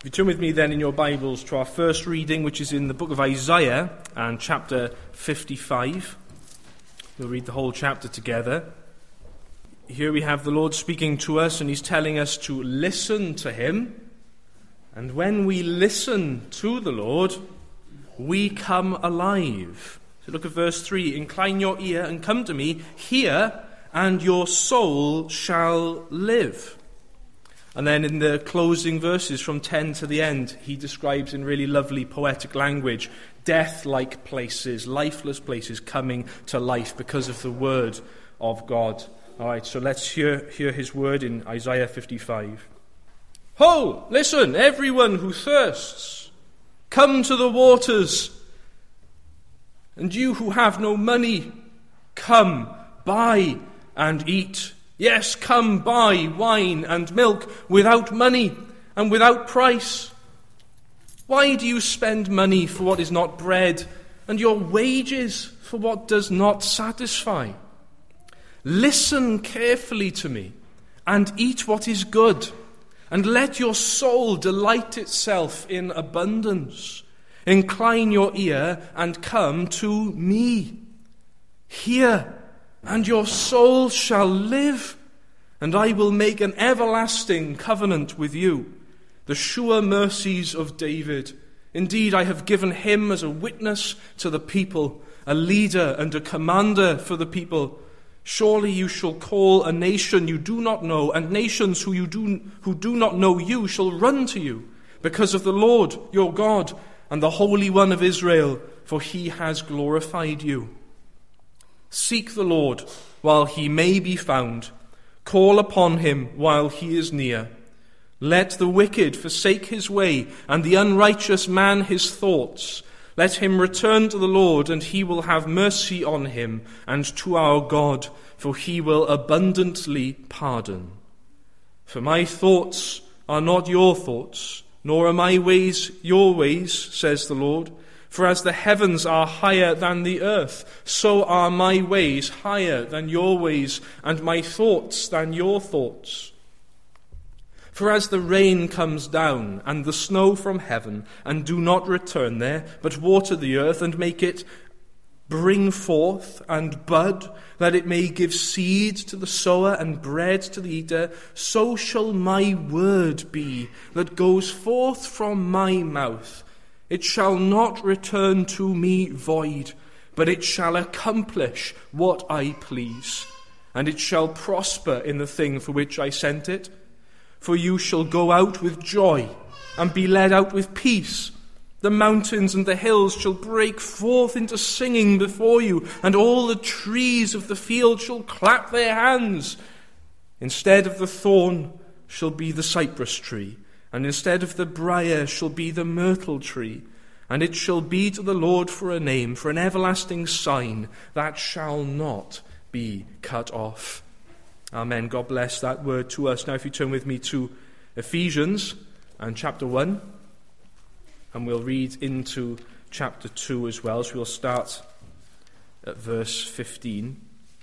you turn with me then in your Bibles to our first reading, which is in the book of Isaiah and chapter 55. We'll read the whole chapter together. Here we have the Lord speaking to us, and he's telling us to listen to him. And when we listen to the Lord, we come alive. So look at verse 3. Incline your ear and come to me, hear, and your soul shall live. And then in the closing verses from 10 to the end, he describes in really lovely poetic language death-like places, lifeless places coming to life because of the word of God. All right, so let's hear his word in Isaiah 55. Ho! Listen, everyone who thirsts, come to the waters. And you who have no money, come, buy and eat. Yes, come buy wine and milk without money and without price. Why do you spend money for what is not bread, and your wages for what does not satisfy? Listen carefully to me, and eat what is good, and let your soul delight itself in abundance. Incline your ear and come to me. Hear, and your soul shall live, and I will make an everlasting covenant with you, the sure mercies of David. Indeed, I have given him as a witness to the people, a leader and a commander for the people. Surely you shall call a nation you do not know, and nations who do not know you shall run to you, because of the Lord your God and the Holy One of Israel, for he has glorified you. Seek the Lord while he may be found. Call upon him while he is near. Let the wicked forsake his way, and the unrighteous man his thoughts. Let him return to the Lord, and he will have mercy on him, and to our God, for he will abundantly pardon. For my thoughts are not your thoughts, nor are my ways your ways, says the Lord. For as the heavens are higher than the earth, so are my ways higher than your ways, and my thoughts than your thoughts. For as the rain comes down and the snow from heaven, and do not return there, but water the earth and make it bring forth and bud, that it may give seed to the sower and bread to the eater, so shall my word be that goes forth from my mouth. It shall not return to me void, but it shall accomplish what I please, and it shall prosper in the thing for which I sent it. For you shall go out with joy, and be led out with peace. The mountains and the hills shall break forth into singing before you, and all the trees of the field shall clap their hands. Instead of the thorn shall be the cypress tree, and instead of the briar shall be the myrtle tree. And it shall be to the Lord for a name, for an everlasting sign that shall not be cut off. Amen. God bless that word to us. Now if you turn with me to Ephesians and chapter 1, and we'll read into chapter 2 as well. So we'll start at verse 15.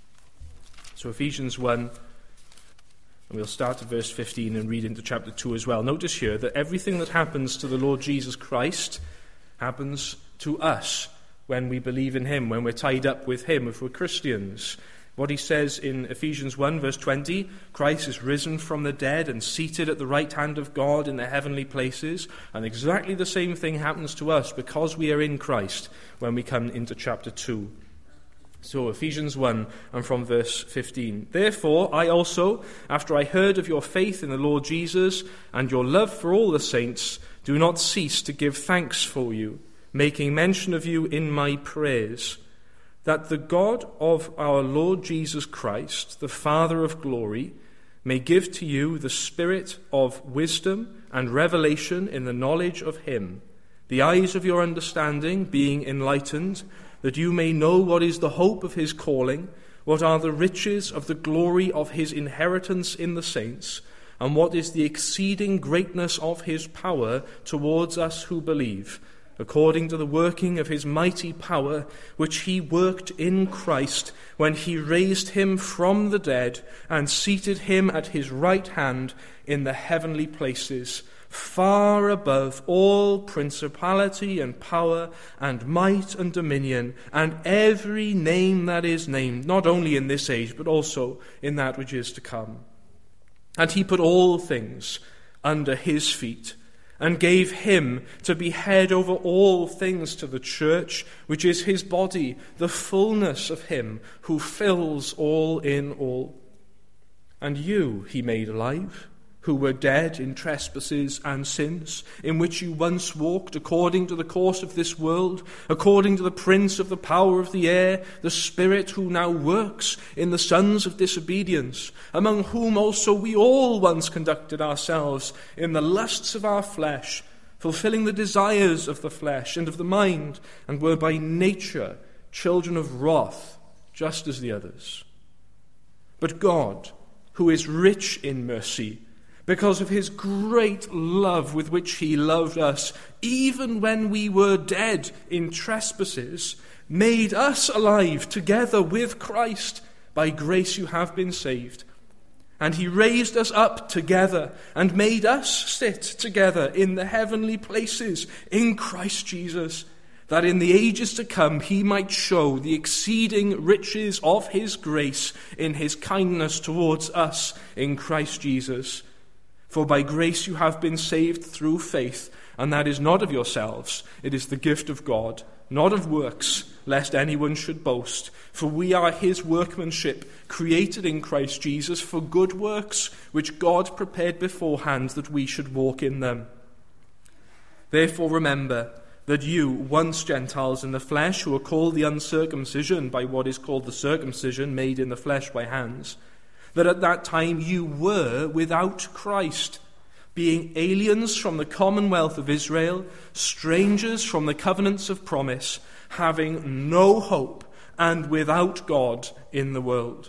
So Ephesians 1, and we'll start at verse 15 and read into chapter 2 as well. Notice here that everything that happens to the Lord Jesus Christ happens to us when we believe in him, when we're tied up with him, if we're Christians. What he says in Ephesians 1 verse 20, Christ is risen from the dead and seated at the right hand of God in the heavenly places. And exactly the same thing happens to us because we are in Christ when we come into chapter 2. So Ephesians 1 and from verse 15. Therefore I also, after I heard of your faith in the Lord Jesus and your love for all the saints, do not cease to give thanks for you, making mention of you in my prayers, that the God of our Lord Jesus Christ, the Father of glory, may give to you the spirit of wisdom and revelation in the knowledge of him, the eyes of your understanding being enlightened, that you may know what is the hope of his calling, what are the riches of the glory of his inheritance in the saints, and what is the exceeding greatness of his power towards us who believe, according to the working of his mighty power, which he worked in Christ when he raised him from the dead and seated him at his right hand in the heavenly places, far above all principality and power and might and dominion, and every name that is named, not only in this age, but also in that which is to come. And he put all things under his feet, and gave him to be head over all things to the church, which is his body, the fullness of him who fills all in all. And you he made alive, who were dead in trespasses and sins, in which you once walked according to the course of this world, according to the prince of the power of the air, the spirit who now works in the sons of disobedience, among whom also we all once conducted ourselves in the lusts of our flesh, fulfilling the desires of the flesh and of the mind, and were by nature children of wrath, just as the others. But God, who is rich in mercy, because of his great love with which he loved us, even when we were dead in trespasses, made us alive together with Christ. By grace you have been saved. And he raised us up together and made us sit together in the heavenly places in Christ Jesus, that in the ages to come he might show the exceeding riches of his grace in his kindness towards us in Christ Jesus. For by grace you have been saved through faith, and that is not of yourselves, it is the gift of God, not of works, lest anyone should boast. For we are his workmanship, created in Christ Jesus for good works, which God prepared beforehand that we should walk in them. Therefore remember that you, once Gentiles in the flesh, who are called the uncircumcision by what is called the circumcision made in the flesh by hands, that at that time you were without Christ, being aliens from the commonwealth of Israel, strangers from the covenants of promise, having no hope and without God in the world.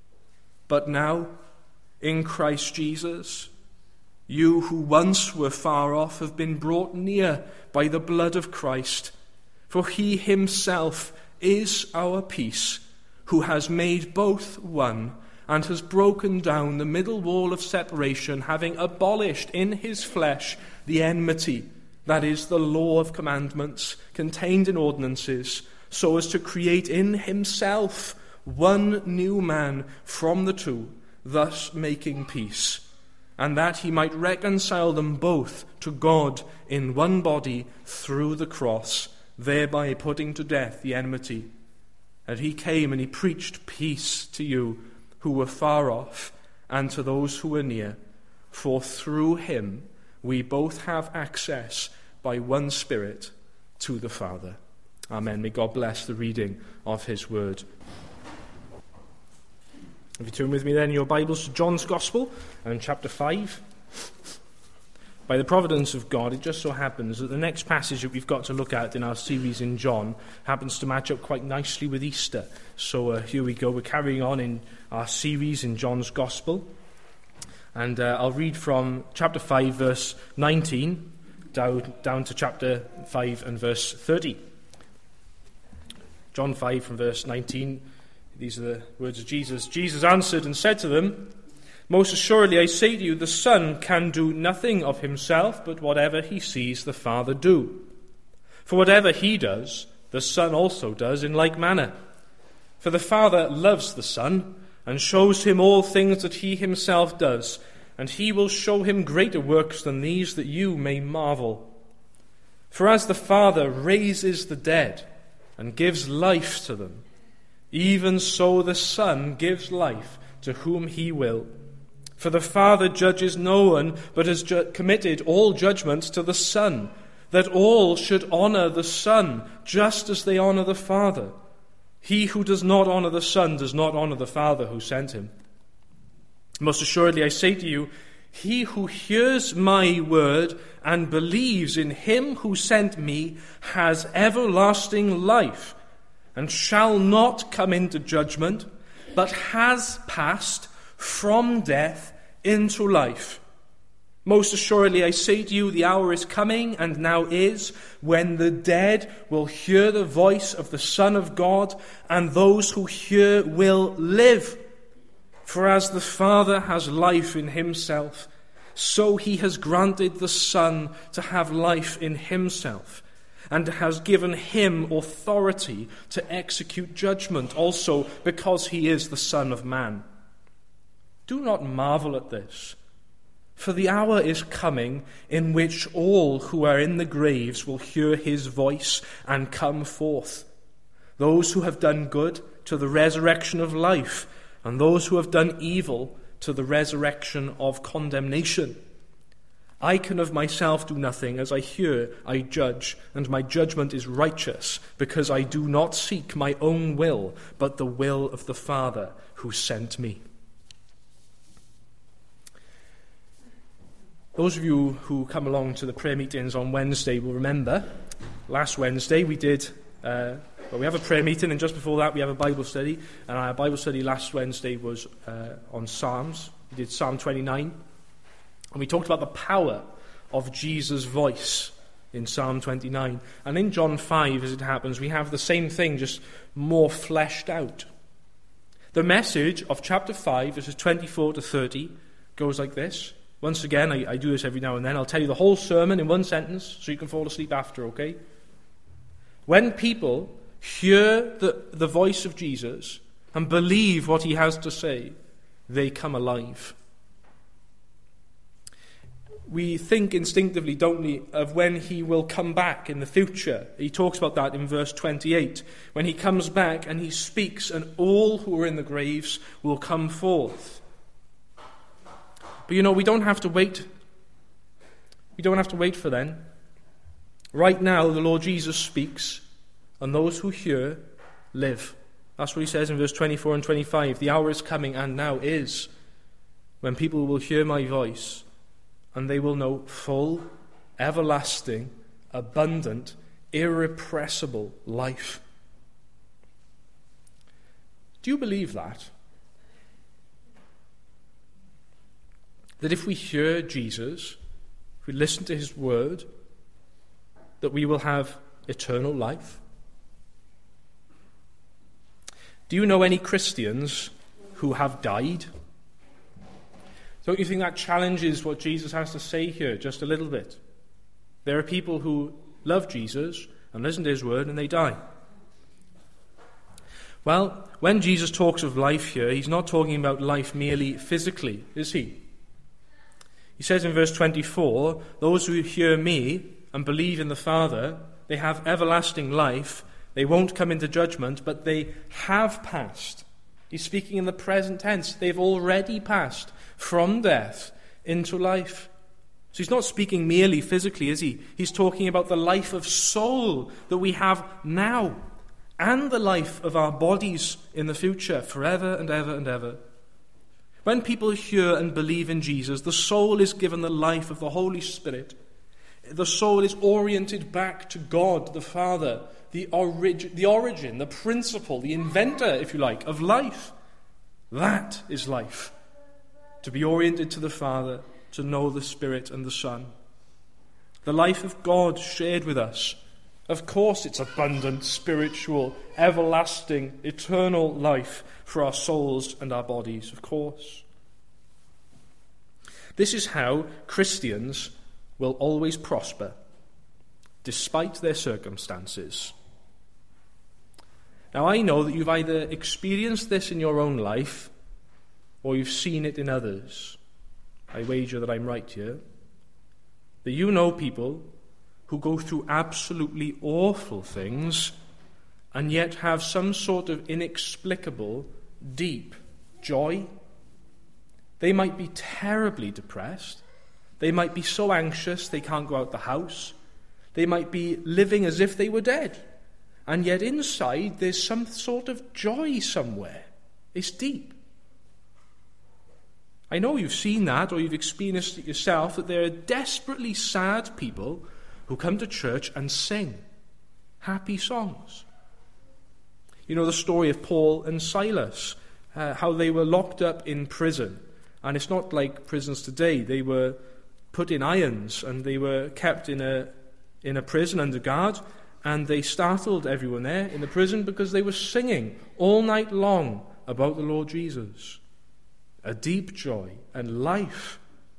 But now, in Christ Jesus, you who once were far off have been brought near by the blood of Christ, for he himself is our peace, who has made both one, and has broken down the middle wall of separation, having abolished in his flesh the enmity, that is, the law of commandments contained in ordinances, so as to create in himself one new man from the two, thus making peace, and that he might reconcile them both to God in one body through the cross, thereby putting to death the enmity. And he came and he preached peace to you who were far off, and to those who were near. For through him we both have access by one Spirit to the Father. Amen. May God bless the reading of his word. If you turn with me then in your Bibles to John's Gospel and chapter 5. By the providence of God, it just so happens that the next passage that we've got to look at in our series in John happens to match up quite nicely with Easter. So here we go. We're carrying on in our series in John's Gospel. And I'll read from chapter 5, verse 19, down to chapter 5 and verse 30. John 5 from verse 19, these are the words of Jesus. Jesus answered and said to them, "Most assuredly I say to you, the Son can do nothing of himself, but whatever he sees the Father do. For whatever he does, the Son also does in like manner. For the Father loves the Son, and shows him all things that he himself does, and he will show him greater works than these, that you may marvel. For as the Father raises the dead, and gives life to them, even so the Son gives life to whom he will. For the Father judges no one, but has committed all judgment to the Son, that all should honor the Son, just as they honor the Father. He who does not honor the Son does not honor the Father who sent him. Most assuredly I say to you, he who hears my word and believes in him who sent me has everlasting life, and shall not come into judgment, but has passed from death into life. Most assuredly I say to you, the hour is coming, and now is, when the dead will hear the voice of the Son of God, and those who hear will live. For as the Father has life in himself, so he has granted the Son to have life in himself, and has given him authority to execute judgment, also because he is the Son of Man. Do not marvel at this, for the hour is coming in which all who are in the graves will hear his voice and come forth. Those who have done good to the resurrection of life, and those who have done evil to the resurrection of condemnation. I can of myself do nothing. As I hear, I judge, and my judgment is righteous, because I do not seek my own will, but the will of the Father who sent me. Those of you who come along to the prayer meetings on Wednesday will remember, last Wednesday we did, we have a prayer meeting, and just before that we have a Bible study, and our Bible study last Wednesday was on Psalms. We did Psalm 29, and we talked about the power of Jesus' voice in Psalm 29. And in John 5, as it happens, we have the same thing, just more fleshed out. The message of chapter 5, verses 24 to 30, goes like this. Once again, I do this every now and then. I'll tell you the whole sermon in one sentence so you can fall asleep after, okay? When people hear the voice of Jesus and believe what he has to say, they come alive. We think instinctively, don't we, of when he will come back in the future. He talks about that in verse 28. When he comes back and he speaks, and all who are in the graves will come forth. But we don't have to wait. We don't have to wait for then. Right now, the Lord Jesus speaks, and those who hear live. That's what he says in verse 24 and 25. The hour is coming, and now is, when people will hear my voice, and they will know full, everlasting, abundant, irrepressible life. Do you believe that? That if we hear Jesus, if we listen to his word, that we will have eternal life? Do you know any Christians who have died? Don't you think that challenges what Jesus has to say here just a little bit? There are people who love Jesus and listen to his word and they die. Well, when Jesus talks of life here, he's not talking about life merely physically, is he? He says in verse 24, those who hear me and believe in the Father, they have everlasting life. They won't come into judgment, but they have passed. He's speaking in the present tense. They've already passed from death into life. So he's not speaking merely physically, is he? He's talking about the life of soul that we have now, and the life of our bodies in the future, forever and ever and ever. When people hear and believe in Jesus, the soul is given the life of the Holy Spirit. The soul is oriented back to God, the Father, the origin, the principle, the inventor, if you like, of life. That is life. To be oriented to the Father, to know the Spirit and the Son. The life of God shared with us. Of course it's abundant, spiritual, everlasting, eternal life for our souls and our bodies, of course. This is how Christians will always prosper, despite their circumstances. Now I know that you've either experienced this in your own life, or you've seen it in others. I wager that I'm right here. That you know people who go through absolutely awful things and yet have some sort of inexplicable, deep joy. They might be terribly depressed. They might be so anxious they can't go out the house. They might be living as if they were dead. And yet inside there's some sort of joy somewhere. It's deep. I know you've seen that or you've experienced it yourself, that there are desperately sad people who come to church and sing happy songs. You know the story of Paul and Silas, how they were locked up in prison. And it's not like prisons today. They were put in irons and they were kept in a prison under guard, and they startled everyone there in the prison because they were singing all night long about the Lord Jesus. A deep joy and life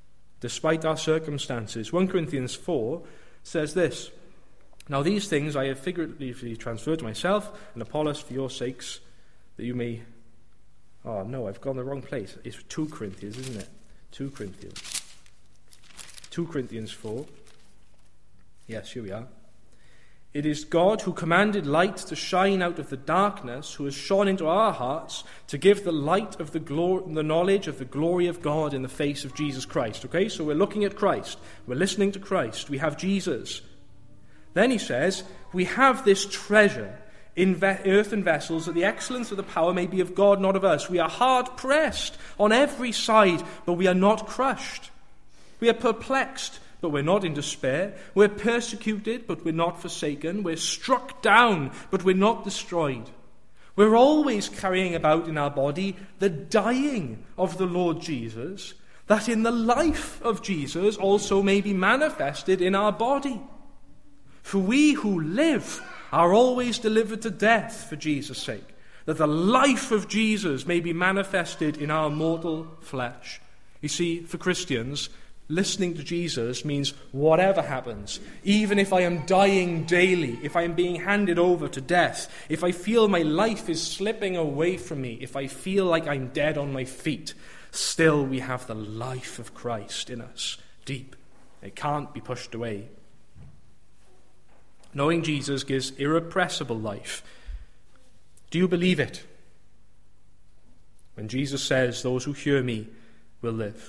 despite our circumstances. 1 Corinthians 4 says this, "Now these things I have figuratively transferred to myself and Apollos for your sakes, that you may..." Oh no, I've gone the wrong place. It's 2 Corinthians, isn't it? 2 Corinthians. 2 Corinthians 4. Yes, here we are. "It is God who commanded light to shine out of the darkness, who has shone into our hearts to give the light of the knowledge of the glory of God in the face of Jesus Christ." Okay, so we're looking at Christ. We're listening to Christ. We have Jesus. Then he says, "We have this treasure in earthen vessels, that the excellence of the power may be of God, not of us. We are hard pressed on every side, but we are not crushed. We are perplexed, but we're not in despair. We're persecuted, but we're not forsaken. We're struck down, but we're not destroyed. We're always carrying about in our body the dying of the Lord Jesus, that in the life of Jesus also may be manifested in our body. For we who live are always delivered to death for Jesus' sake, that the life of Jesus may be manifested in our mortal flesh." You see, for Christians, listening to Jesus means whatever happens, even if I am dying daily, if I am being handed over to death, if I feel my life is slipping away from me, if I feel like I'm dead on my feet, still we have the life of Christ in us, deep. It can't be pushed away. Knowing Jesus gives irrepressible life. Do you believe it? When Jesus says, "Those who hear me will live."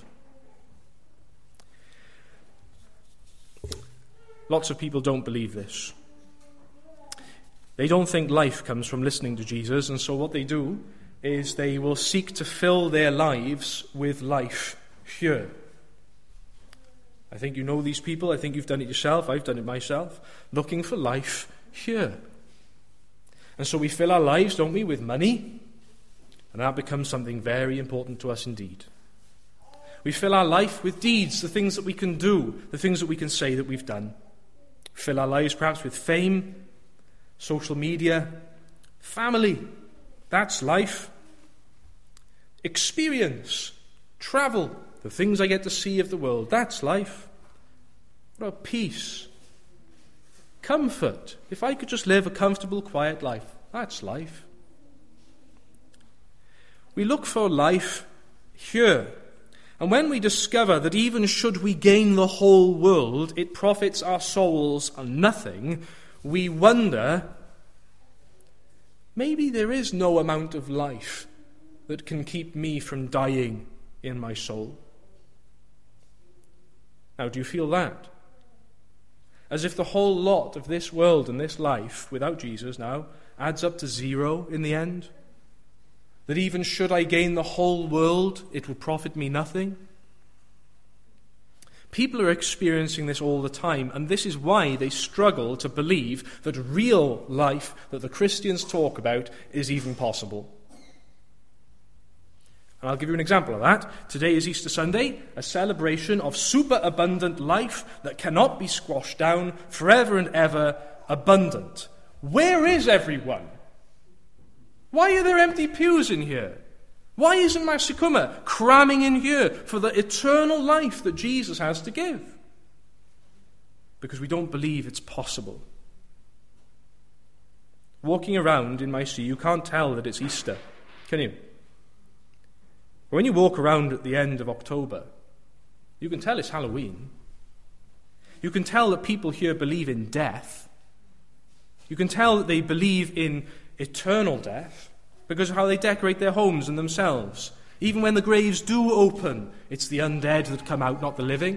Lots of people don't believe this. They don't think life comes from listening to Jesus, and so what they do is they will seek to fill their lives with life here. I think you know these people. I think you've done it yourself. I've done it myself. Looking for life here. And so we fill our lives, don't we, with money. And that becomes something very important to us indeed. We fill our life with deeds, the things that we can do, the things that we can say that we've done. We fill our lives perhaps with fame, social media, family. That's life. Experience, travel, the things I get to see of the world. That's life. What about peace? Comfort. If I could just live a comfortable, quiet life. That's life. We look for life here. And when we discover that even should we gain the whole world, it profits our souls nothing, we wonder, maybe there is no amount of life that can keep me from dying in my soul. Now, do you feel that? As if the whole lot of this world and this life, without Jesus now, adds up to zero in the end? That even should I gain the whole world, it will profit me nothing? People are experiencing this all the time, and this is why they struggle to believe that real life that the Christians talk about is even possible. And I'll give you an example of that. Today is Easter Sunday, a celebration of superabundant life that cannot be squashed down, forever and ever abundant. Where is everyone? Why are there empty pews in here? Why isn't Masikuma cramming in here for the eternal life that Jesus has to give? Because we don't believe it's possible. Walking around in Maisi, you can't tell that it's Easter, can you? When you walk around at the end of October, you can tell it's Halloween. You can tell that people here believe in death. You can tell that they believe in eternal death because of how they decorate their homes and themselves. Even when the graves do open, it's the undead that come out, not the living.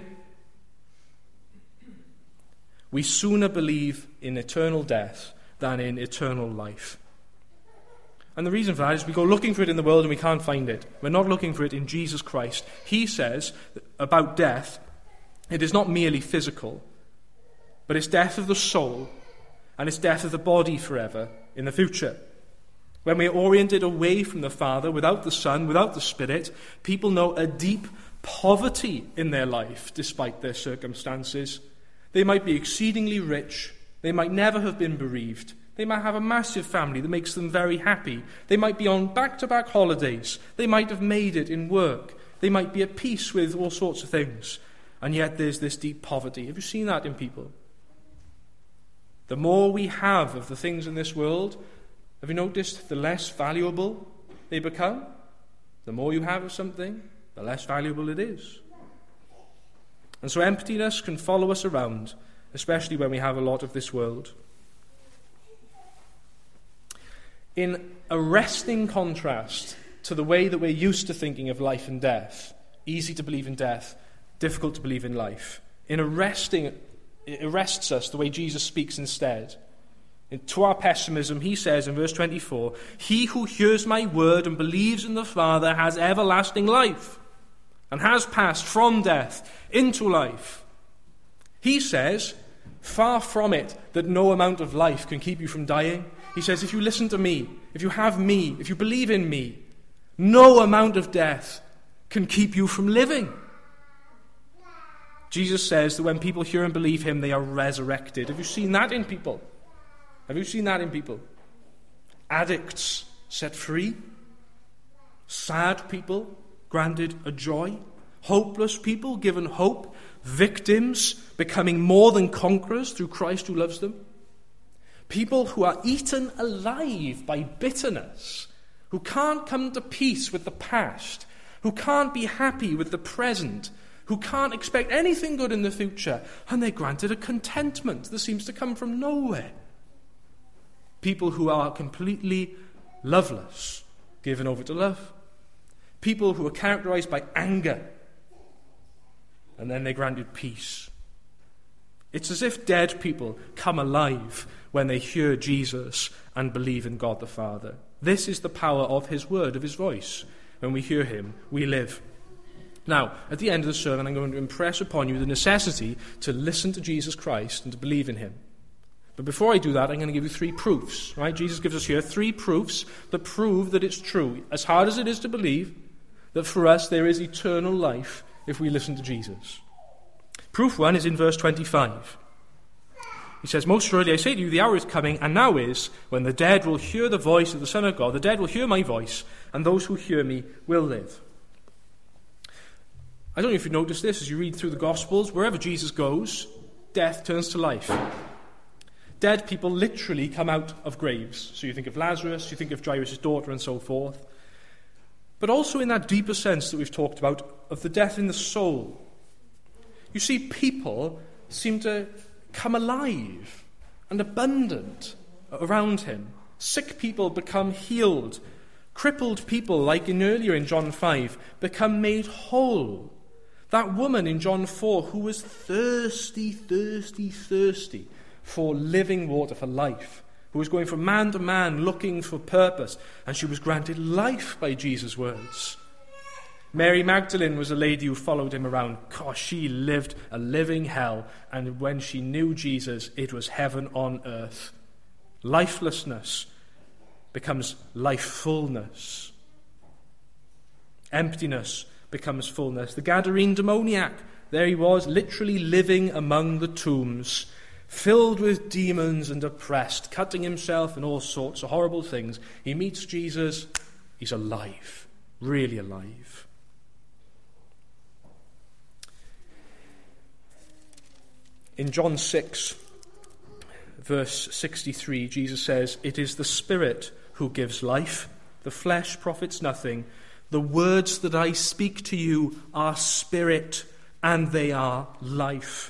We sooner believe in eternal death than in eternal life. And the reason for that is we go looking for it in the world and we can't find it. We're not looking for it in Jesus Christ. He says about death, it is not merely physical, but it's death of the soul and it's death of the body forever in the future. When we're oriented away from the Father, without the Son, without the Spirit, people know a deep poverty in their life despite their circumstances. They might be exceedingly rich. They might never have been bereaved. They might have a massive family that makes them very happy. They might be on back-to-back holidays. They might have made it in work. They might be at peace with all sorts of things. and yet there's this deep poverty. Have you seen that in people? The more we have of the things in this world, have you noticed the less valuable they become? The more you have of something, the less valuable it is. And so emptiness can follow us around, especially when we have a lot of this world. In arresting contrast to the way that we're used to thinking of life and death, easy to believe in death, difficult to believe in life. In arresting, it arrests us the way Jesus speaks instead. To our pessimism, he says in verse 24, "He who hears my word and believes in the Father has everlasting life and has passed from death into life." He says, far from it, that no amount of life can keep you from dying. He says, if you listen to me, if you have me, if you believe in me, no amount of death can keep you from living. Jesus says that when people hear and believe him, they are resurrected. Have you seen that in people? Have you seen that in people? Addicts set free. Sad people granted a joy. Hopeless people given hope. Victims becoming more than conquerors through Christ who loves them. People who are eaten alive by bitterness, who can't come to peace with the past, who can't be happy with the present, who can't expect anything good in the future, and they're granted a contentment that seems to come from nowhere. People who are completely loveless, given over to love. People who are characterized by anger, and then they're granted peace. It's as if dead people come alive when they hear Jesus and believe in God the Father. This is the power of his word, of his voice. When we hear him, we live. Now, at the end of the sermon, I'm going to impress upon you the necessity to listen to Jesus Christ and to believe in him. But before I do that, I'm going to give you 3 proofs. Right? Jesus gives us here 3 proofs that prove that it's true, as hard as it is to believe, that for us there is eternal life if we listen to Jesus. Proof 1 is in verse 25. He says, "Most surely I say to you, the hour is coming, and now is, when the dead will hear the voice of the Son of God. The dead will hear my voice, and those who hear me will live." I don't know if you noticed this as you read through the Gospels. Wherever Jesus goes, death turns to life. Dead people literally come out of graves. So you think of Lazarus, you think of Jairus' daughter, and so forth. But also in that deeper sense that we've talked about, of the death in the soul. You see, people seem to come alive and abundant around him. Sick people become healed. Crippled people, like earlier in John 5, become made whole. That woman in John 4 who was thirsty for living water, for life, who was going from man to man looking for purpose, and she was granted life by Jesus' words. Mary Magdalene was a lady who followed him around. Gosh, she lived a living hell, and when she knew Jesus, it was heaven on earth. Lifelessness becomes lifefulness. Emptiness becomes fullness. The Gadarene demoniac, there he was, literally living among the tombs, filled with demons and oppressed, cutting himself and all sorts of horrible things. He meets Jesus. He's alive, really alive. In John 6, verse 63, Jesus says, "It is the Spirit who gives life. The flesh profits nothing. The words that I speak to you are spirit, and they are life."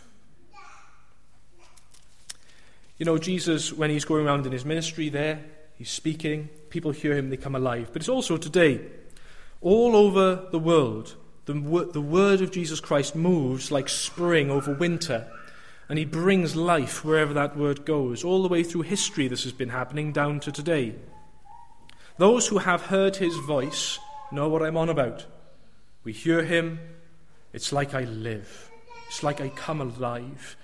You know, Jesus, when he's going around in his ministry there, he's speaking, people hear him, they come alive. But it's also today, all over the world, the word of Jesus Christ moves like spring over winter. And he brings life wherever that word goes. All the way through history this has been happening down to today. Those who have heard his voice know what I'm on about. We hear him, it's like I live. It's like I come alive.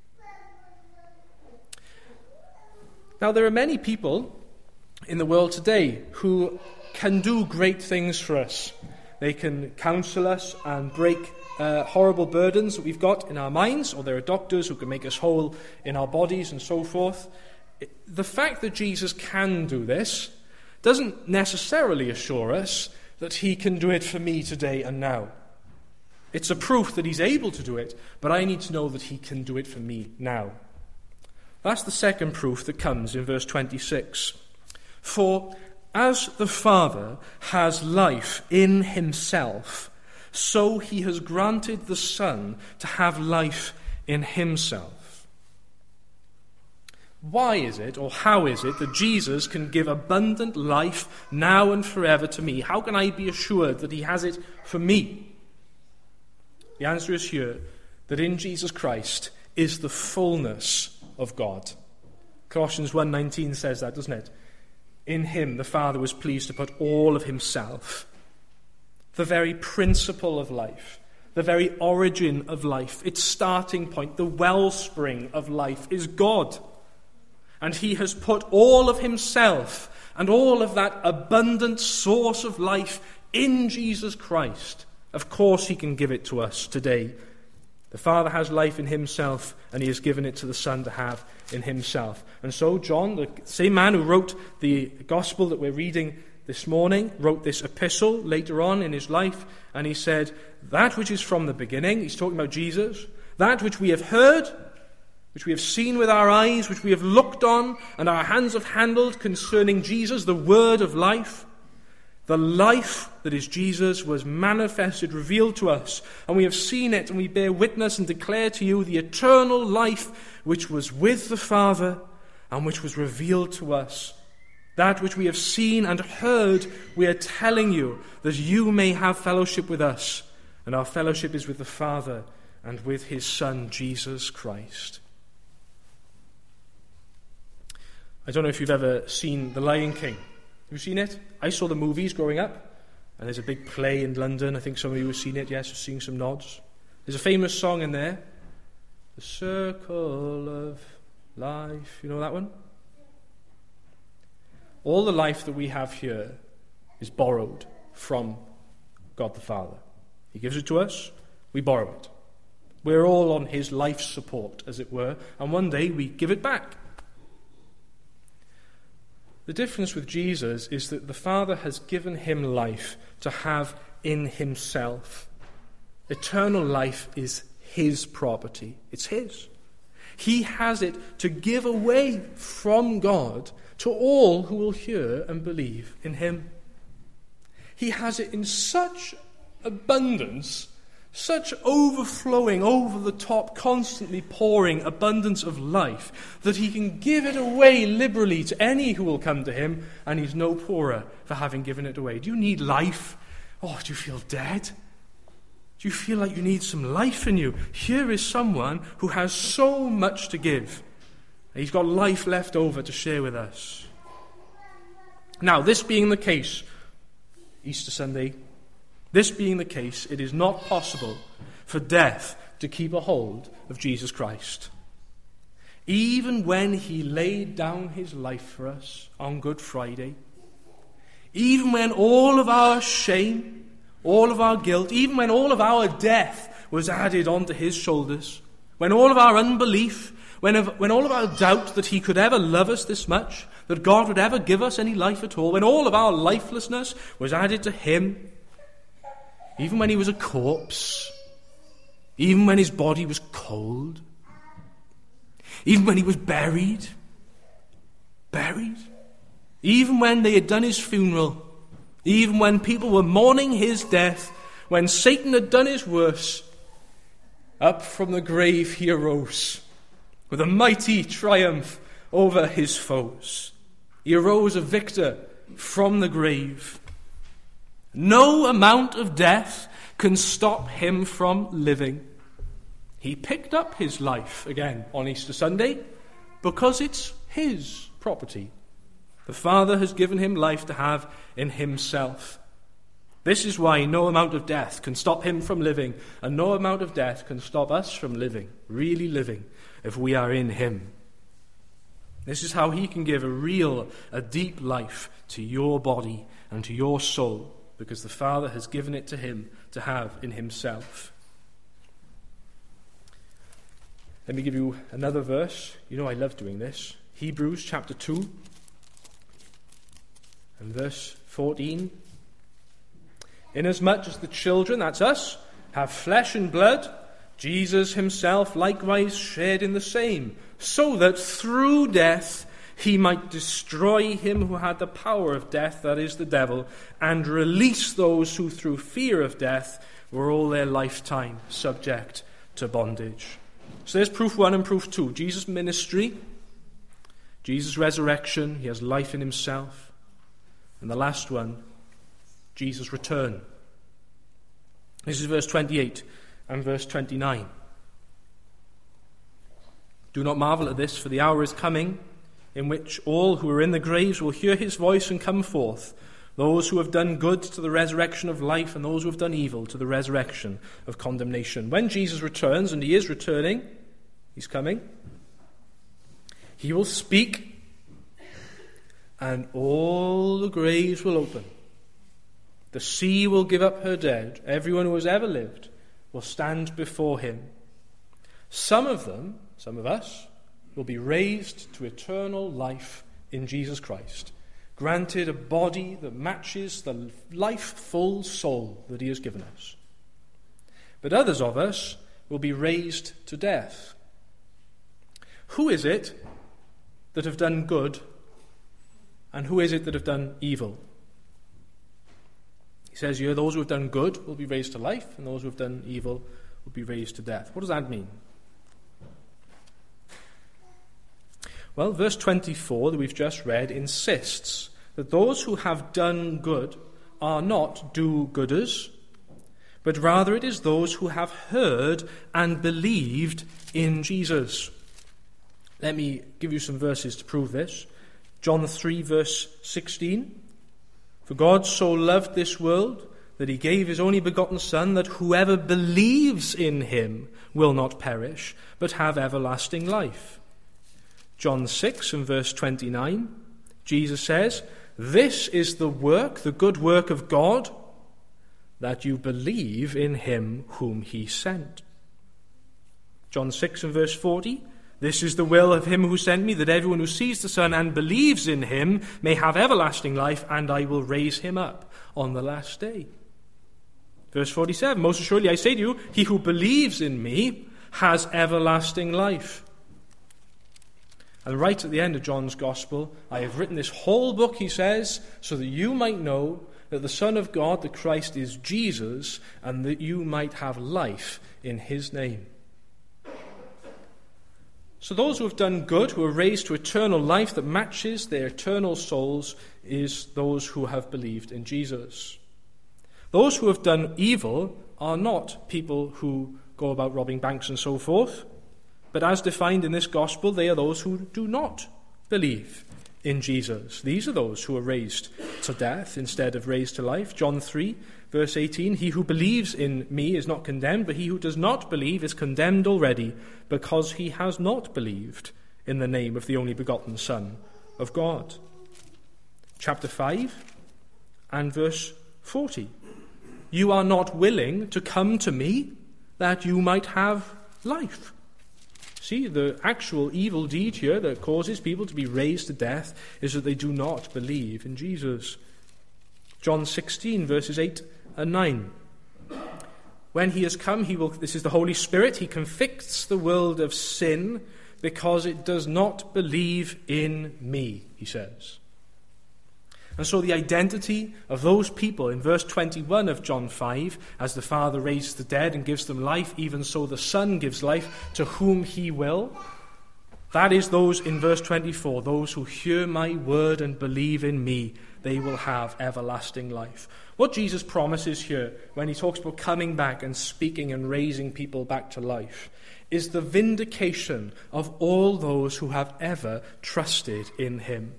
Now there are many people in the world today who can do great things for us. They can counsel us and break horrible burdens that we've got in our minds, or there are doctors who can make us whole in our bodies and so forth. The fact that Jesus can do this doesn't necessarily assure us that he can do it for me today and now. It's a proof that he's able to do it, but I need to know that he can do it for me now. That's the second proof that comes in verse 26. For as the Father has life in himself, so he has granted the Son to have life in himself. Why is it, or how is it, that Jesus can give abundant life now and forever to me? How can I be assured that he has it for me? The answer is here, that in Jesus Christ is the fullness of God. Colossians 1:19 says that, doesn't it? In him the Father was pleased to put all of himself. The very principle of life, the very origin of life, its starting point, the wellspring of life is God. And he has put all of himself and all of that abundant source of life in Jesus Christ. Of course he can give it to us today. The Father has life in himself, and he has given it to the Son to have in himself. And so John, the same man who wrote the gospel that we're reading this morning, wrote this epistle later on in his life, and he said, that which is from the beginning, he's talking about Jesus, that which we have heard, which we have seen with our eyes, which we have looked on, and our hands have handled concerning Jesus, the word of life. The life that is Jesus was manifested, revealed to us, and we have seen it, and we bear witness and declare to you the eternal life which was with the Father and which was revealed to us. That which we have seen and heard, we are telling you, that you may have fellowship with us, and our fellowship is with the Father and with his Son, Jesus Christ. I don't know if you've ever seen The Lion King. Have you seen it? I saw the movies growing up, and there's a big play in London. I think some of you have seen it, yes, seeing some nods. There's a famous song in there, The Circle of Life. You know that one? All the life that we have here is borrowed from God the Father. He gives it to us, we borrow it. We're all on his life support, as it were, and one day we give it back. The difference with Jesus is that the Father has given him life to have in himself. Eternal life is his property. It's his. He has it to give away from God to all who will hear and believe in him. He has it in such abundance, such overflowing, over-the-top, constantly pouring abundance of life, that he can give it away liberally to any who will come to him, and he's no poorer for having given it away. Do you need life? Oh, do you feel dead? Do you feel like you need some life in you? Here is someone who has so much to give. He's got life left over to share with us. Now, this being the case, Easter Sunday, this being the case, it is not possible for death to keep a hold of Jesus Christ. Even when he laid down his life for us on Good Friday, even when all of our shame, all of our guilt, even when all of our death was added onto his shoulders, when all of our unbelief, when all of our doubt that he could ever love us this much, that God would ever give us any life at all, when all of our lifelessness was added to him, even when he was a corpse, even when his body was cold, even when he was buried, even when they had done his funeral, even when people were mourning his death, when Satan had done his worst, up from the grave he arose with a mighty triumph over his foes. He arose a victor from the grave. No amount of death can stop him from living. He picked up his life again on Easter Sunday because it's his property. The Father has given him life to have in himself. This is why no amount of death can stop him from living, and no amount of death can stop us from living, really living, if we are in him. This is how he can give a deep life to your body and to your soul, because the Father has given it to him to have in himself. Let me give you another verse. You know I love doing this. Hebrews chapter 2 and verse 14. Inasmuch as the children, that's us, have flesh and blood, Jesus himself likewise shared in the same, so that through death he might destroy him who had the power of death, that is, the devil, and release those who through fear of death were all their lifetime subject to bondage. So there's proof 1 and proof 2. Jesus' ministry, Jesus' resurrection, he has life in himself. And the last one, Jesus' return. This is verse 28 and verse 29. Do not marvel at this, for the hour is coming in which all who are in the graves will hear his voice and come forth, those who have done good to the resurrection of life, and those who have done evil to the resurrection of condemnation. When Jesus returns, and he is returning, he's coming, he will speak, and all the graves will open. The sea will give up her dead. Everyone who has ever lived will stand before him. Some of them, some of us, will be raised to eternal life in Jesus Christ, granted a body that matches the life-full soul that he has given us. But others of us will be raised to death. Who is it that have done good, and who is it that have done evil? He says here, those who have done good will be raised to life, and those who have done evil will be raised to death. What does that mean? Well, verse 24 that we've just read insists that those who have done good are not do-gooders, but rather it is those who have heard and believed in Jesus. Let me give you some verses to prove this. John 3, verse 16. For God so loved this world that he gave his only begotten Son, that whoever believes in him will not perish, but have everlasting life. John 6 and verse 29, Jesus says, this is the work, the good work of God, that you believe in him whom he sent. John 6 and verse 40, this is the will of him who sent me, that everyone who sees the Son and believes in him may have everlasting life, and I will raise him up on the last day. Verse 47, most assuredly I say to you, he who believes in me has everlasting life. And right at the end of John's Gospel, I have written this whole book, he says, so that you might know that the Son of God, the Christ, is Jesus, and that you might have life in his name. So those who have done good, who are raised to eternal life that matches their eternal souls, is those who have believed in Jesus. Those who have done evil are not people who go about robbing banks and so forth, but as defined in this gospel, they are those who do not believe in Jesus. These are those who are raised to death instead of raised to life. John 3, verse 18, he who believes in me is not condemned, but he who does not believe is condemned already, because he has not believed in the name of the only begotten Son of God. Chapter 5 and verse 40, you are not willing to come to me that you might have life. See, the actual evil deed here that causes people to be raised to death is that they do not believe in Jesus. John 16, verses 8 and 9. When he has come, this is the Holy Spirit, he convicts the world of sin because it does not believe in me, he says. And so the identity of those people in verse 21 of John 5, as the Father raises the dead and gives them life, even so the Son gives life to whom he will. That is those in verse 24, those who hear my word and believe in me, they will have everlasting life. What Jesus promises here when he talks about coming back and speaking and raising people back to life is the vindication of all those who have ever trusted in him.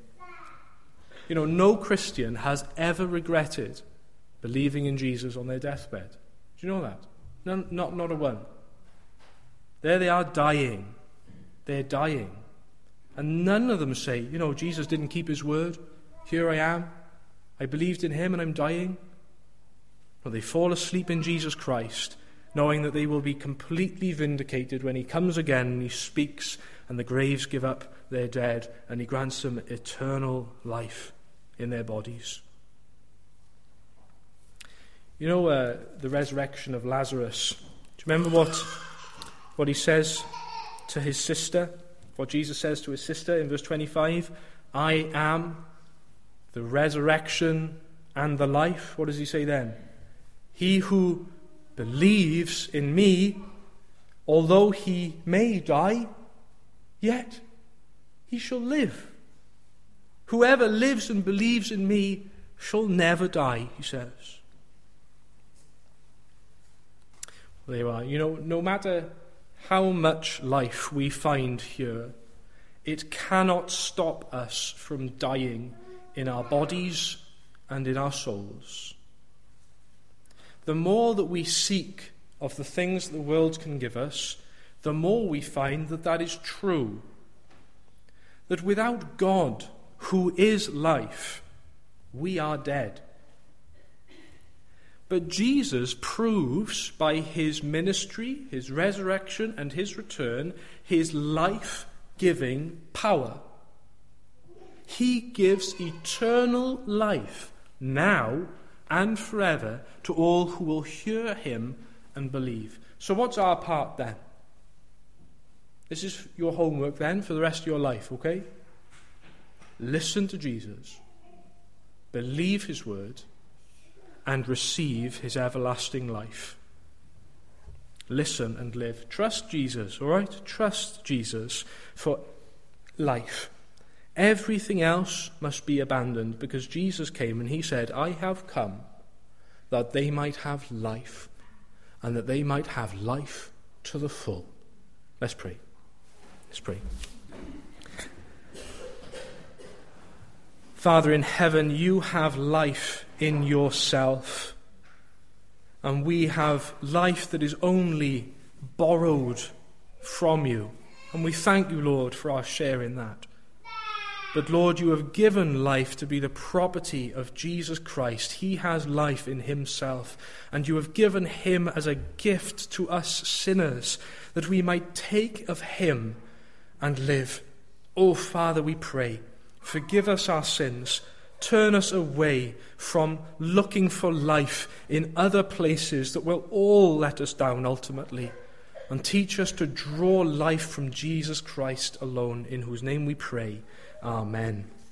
You know, no Christian has ever regretted believing in Jesus on their deathbed. Do you know that? No, not a one. There they are dying. They're dying. And none of them say, you know, Jesus didn't keep his word. Here I am. I believed in him and I'm dying. But they fall asleep in Jesus Christ, knowing that they will be completely vindicated when he comes again and he speaks and the graves give up their dead and he grants them eternal life in their bodies. You know the resurrection of Lazarus. Do you remember what he says to his sister? What Jesus says to his sister in verse 25? I am the resurrection and the life. What does he say then? He who believes in me, although he may die, yet he shall live. Whoever lives and believes in me shall never die, he says. There you are. You know, no matter how much life we find here, it cannot stop us from dying in our bodies and in our souls. The more that we seek of the things that the world can give us, the more we find that that is true. That without God, who is life, we are dead. But Jesus proves by his ministry, his resurrection, and his return, his life-giving power. He gives eternal life now and forever to all who will hear him and believe. So what's our part then? This is your homework then for the rest of your life, okay? Listen to Jesus, believe his word, and receive his everlasting life. Listen and live. Trust Jesus, all right? Trust Jesus for life. Everything else must be abandoned because Jesus came and he said, I have come that they might have life and that they might have life to the full. Let's pray. Let's pray. Father in heaven, you have life in yourself, and we have life that is only borrowed from you, and we thank you, Lord, for our share in that. But Lord, you have given life to be the property of Jesus Christ. He has life in himself, and you have given him as a gift to us sinners, that we might take of him and live. Oh, Father, we pray, forgive us our sins. Turn us away from looking for life in other places that will all let us down ultimately. And teach us to draw life from Jesus Christ alone, in whose name we pray. Amen.